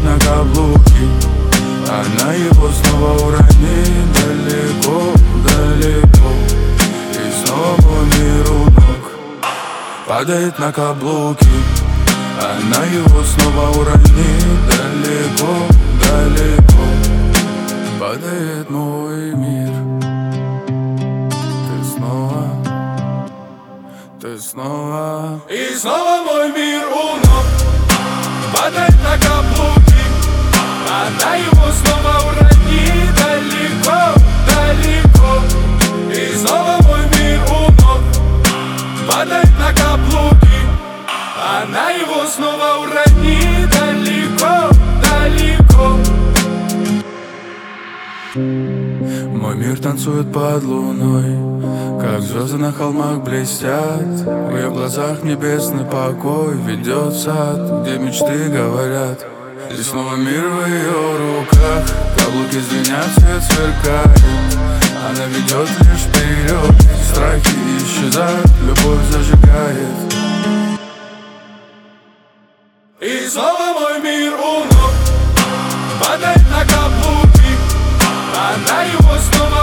на каблуки. Она его снова уронит далеко, далеко. И снова мой мир у ног падает на каблуки. Она его снова уронит далеко, далеко. Падает мой мир. Ты снова и снова мой мир у ног падает на каблуки. Она его снова уронит далеко, далеко. И снова мой мир у ног падает на каблуки. Она его снова уронит далеко, далеко. Мой мир танцует под луной, как звезды на холмах блестят. В ее глазах небесный покой ведет в сад, где мечты говорят. И снова мир в ее руках, каблуки звенят, свет сверкает. Она ведет лишь вперед, страхи исчезают, любовь зажигает. И снова мой мир у ног падает на каблуки. Она его снова